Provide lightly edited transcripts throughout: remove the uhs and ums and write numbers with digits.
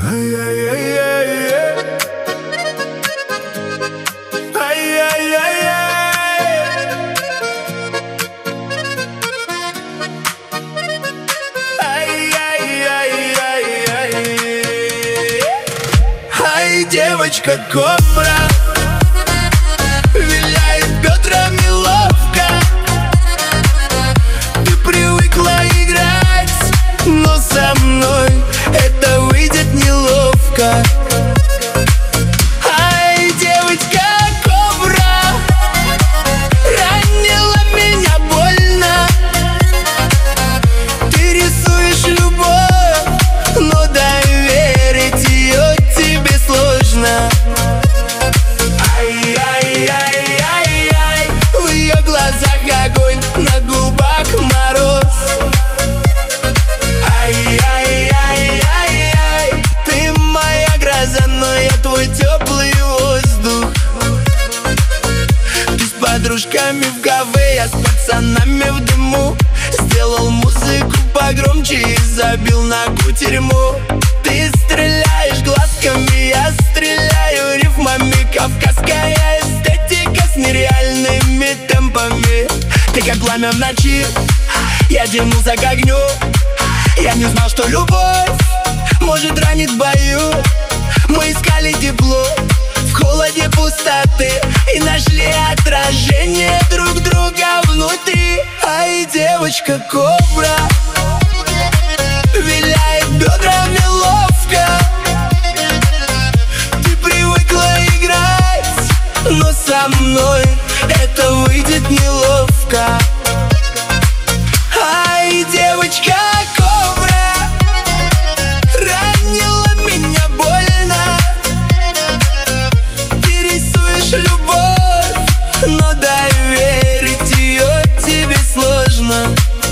Девочка кобра виляет бедрами ловко. Ты привыкла играть, но со мной это выйдет неловко. Ай, девочка кобра ранила меня больно. Ты рисуешь любовь, но доверить ее тебе сложно. Ай-яй-яй-яй-яй, в ее глазах огонь, на губах мороз. Ай-яй-яй-яй-яй, ты моя гроза, но я твой теплый воздух. Ты с подружками в кафе, я с пацанами в дыму. Сделал музыку погромче и забил на кутерьму. Ты стреляешь глазками, я стреляю рифмами. Кавказская эстетика с нереальными темпами. Ты как пламя в ночи, я тянулся к огню. Я не знал, что любовь может ранить в бою. Мы искали тепло в холоде пустоты и нашли отражение друг друга внутри. Ай, девочка кобра виляет бедрами ловко. Ты привыкла играть, но со мной это выйдет неловко. Ай, девочка кобра ранила меня больно. Ты рисуешь любовь, но доверить ее тебе сложно.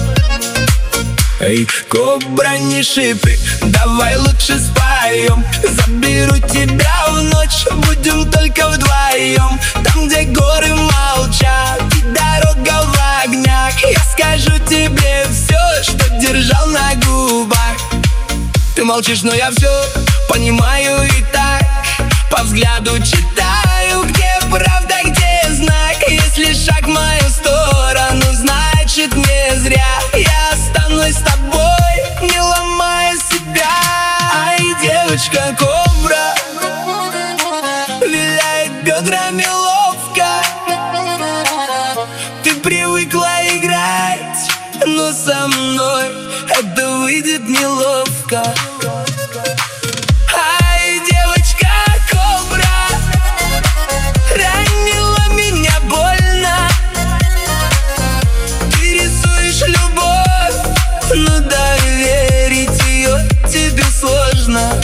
Эй, кобра, не шипи, давай лучше споем. Заберу тебя в ночь, будем только вдвоем. Там, где горы молчат и дорога в огнях. Я скажу тебе все, что держал на губах. Ты молчишь, но я все понимаю и так. По взгляду читаю, где правда, где знак. Если шаг в мою сторону, значит не зря. Я останусь с тобой, не ломая себя. Ай, девочка кобра виляет бедрами ловко. Ты привыкла играть, но со мной это выйдет неловко. Ай, девочка кобра ранила меня больно. Ты рисуешь любовь, но доверить ее тебе сложно.